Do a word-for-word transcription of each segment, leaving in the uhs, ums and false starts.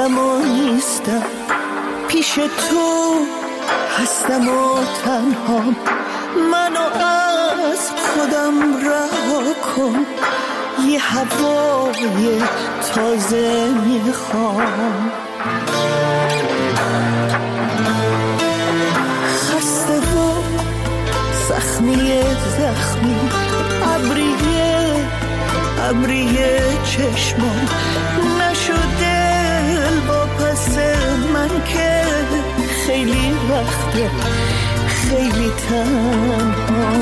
هستم و نیستم، پیش تو هستم و تنها، منو از خودم رها کن، یه هوای تازه میخوام. خسته و زخمی زخمی، ابریه ابریه چشمام، نشده با پس من که خیلی وقته خیلی تنها.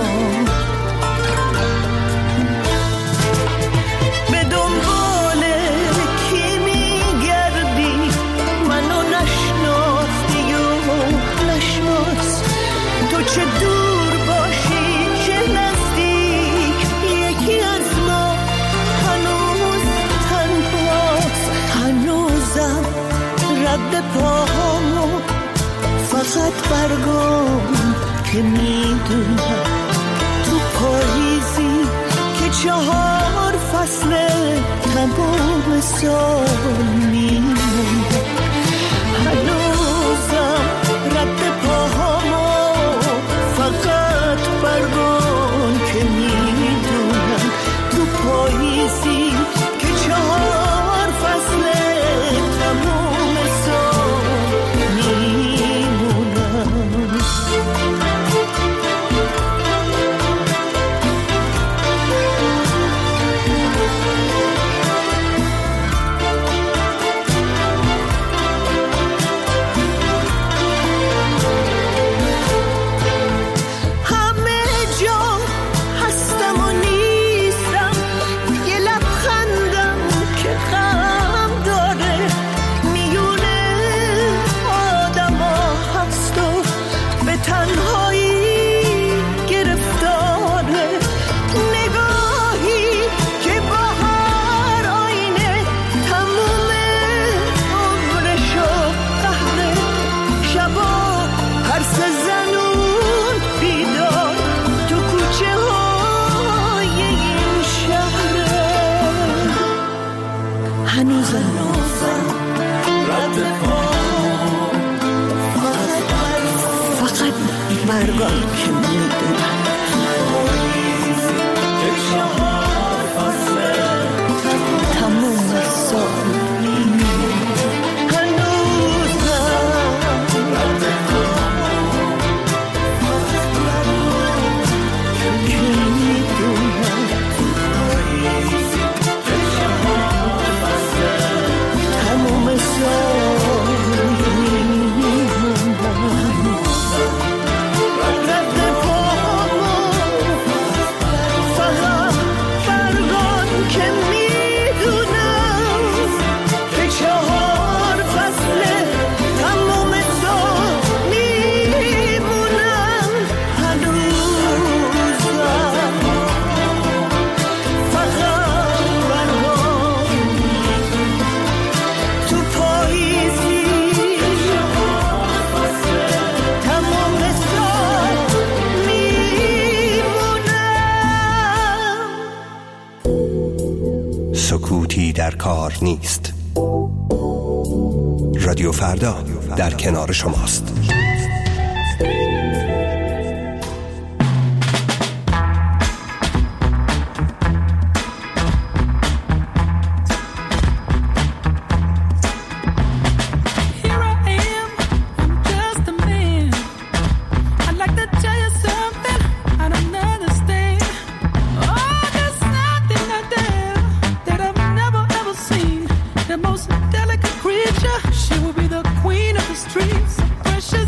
به دنبال کی میگردی، منو نشناختی و نشناس، تو چه دور باشی چه نزدیک، یکی از ما هنوز تنهاست. هنوزم رد پاهامو فقط برگم که میدونم، تو پاییزی که چهار فصل تمام سال میمونم. هنوزم رد پاهامو فقط برگم که میدونم، تو پاییزی که چهار فصل تمام سال میمونم. برگام که میدونم تموم سال سکوتی در کار نیست. رادیو فردا در کنار شماست. She will be the queen of the streets. Precious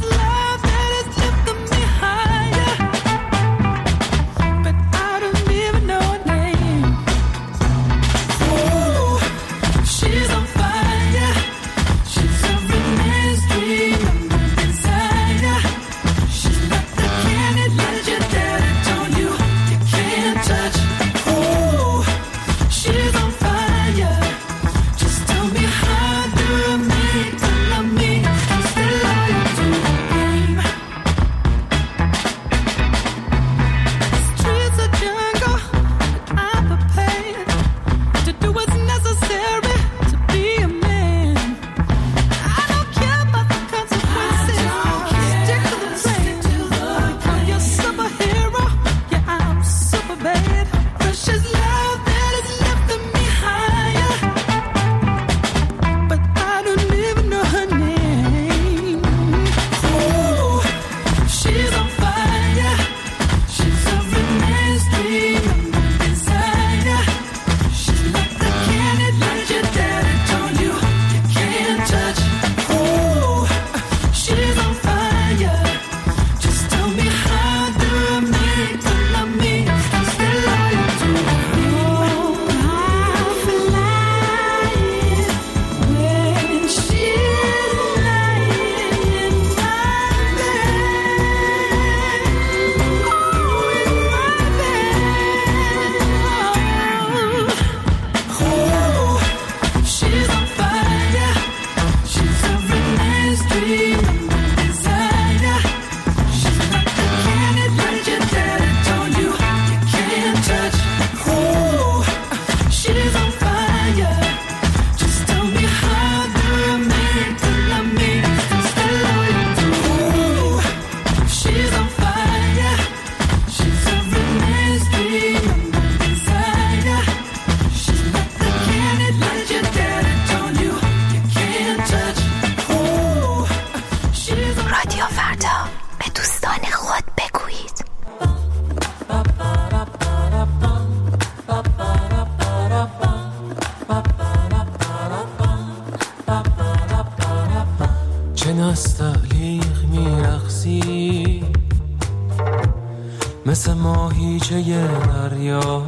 مثل ماهیچه دریا،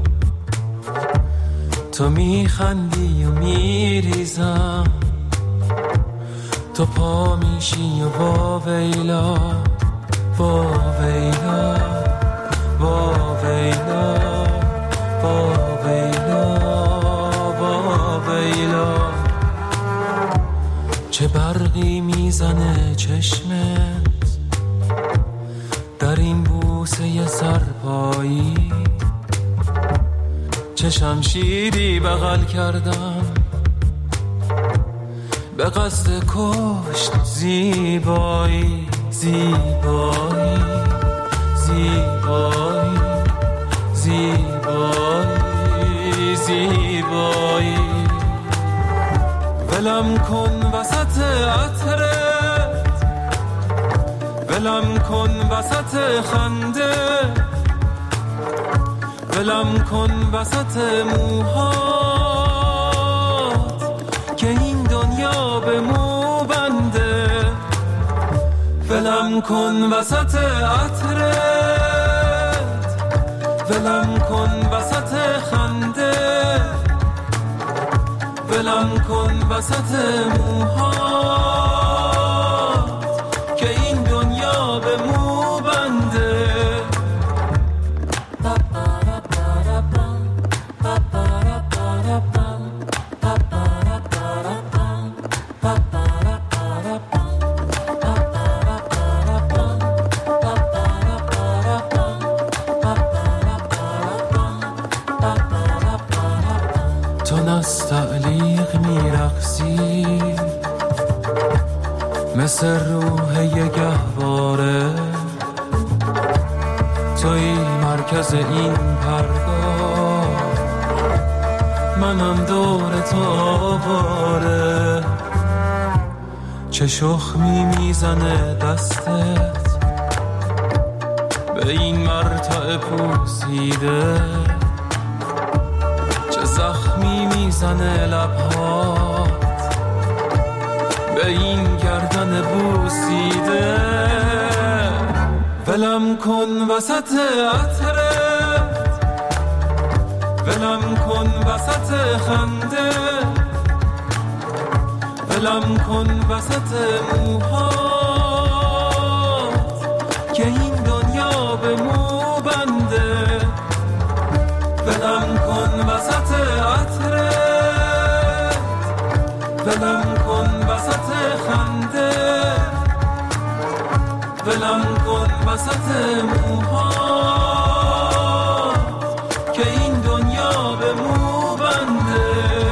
تو میخندی و میریزم، تو پا میشی و با ویلا با ویلا با ویلا با ویلا با ویلا. چه برقی میزنه چشمت در این بوسه سرپایی، چه شمشیری بغل کردم به قصد کشت زیبایی زیبایی زیبایی زیبایی زیبایی. ولم کن وسط عطرت، ولم کن وسط خنده، ولم کن وسط موهات که این دنیا به مو بنده. ولم کن وسط عطرت، ولم کن وسط خنده، ولم کن وسط موهات که این دنیا به مو بنده. نستعلیق میرقصی مثل روح یه گهواره، توی مرکز این پرگاه، منم دور تو آواره. چه شخمی میزنه دستت به این مرتع پوسیده، زخمی میزنه لبهات به این گردن بوسیده. ولم کن وسط عطرت، ولم کن وسط خنده، ولم کن وسط موهات که این دنیا به مو بنده. ولم کن وسط عطرت، ولم کن وسط خنده، ولم کن وسط موهات که این دنیا به مو بنده.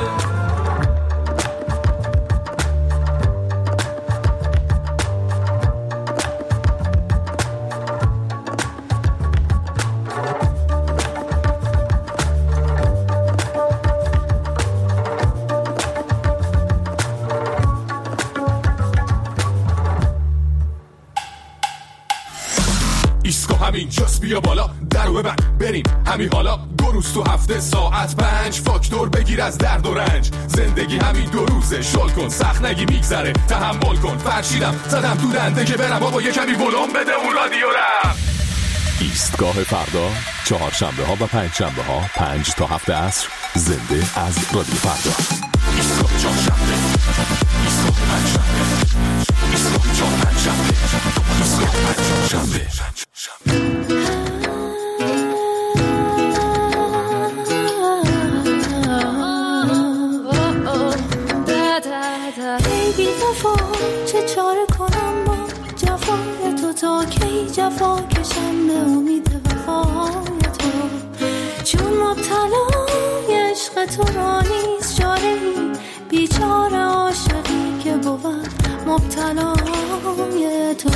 اینجاست بیا بالا درو ببند بریم همین حالا. دو روز تو هفته ساعت پنج فاکتور بگیر از درد و رنج. زندگی همین دو روزه شل کن سخت نگی میگذره تحمل کن. فرشیدم زدم تو دنده که برم بابا یه کمی ولوم بده اون رادیو رم. ایستگاه فردا چهارشنبه ها و پنج شنبه ها پنج تا هفت عصر زنده از رادیو فردا. ایستگاه چهارشنبه، ایستگاه پنجشنبه، ایستگاه چهار پنجشنبه، ایستگاه پنجشنبه. بی وفا چه چاره کنم با جفای تو، تا کی جفا کشم به امید وفای تو. چون مبتلای عشق تو را نیست چاره ای، بیچاره عاشقی که بود مبتلای تو.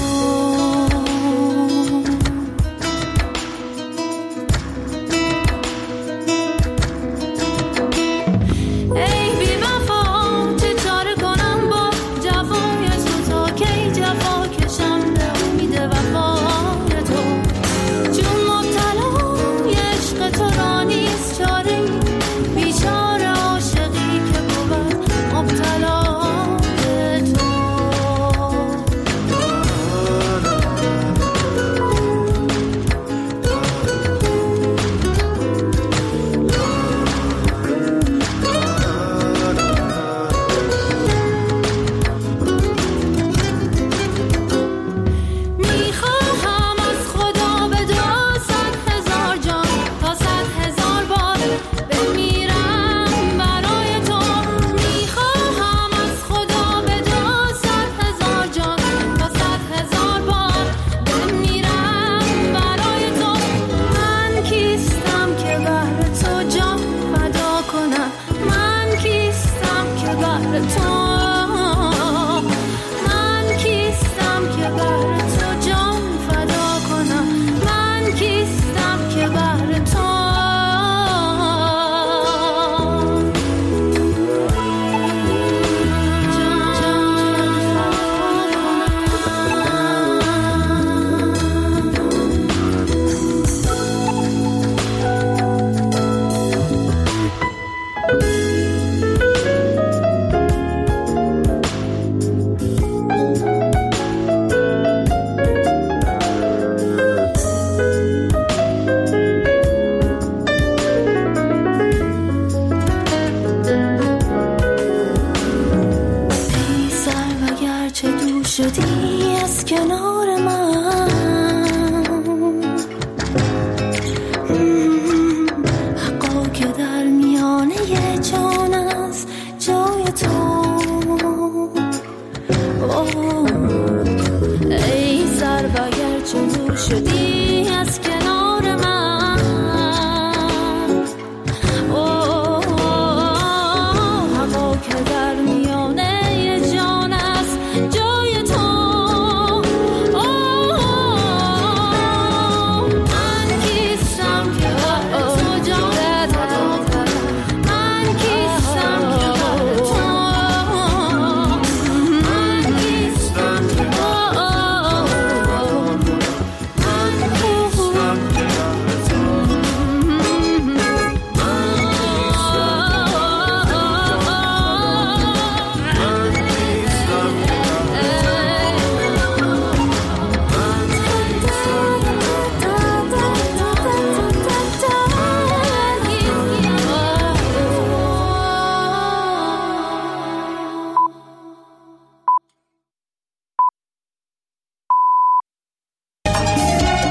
دیوانه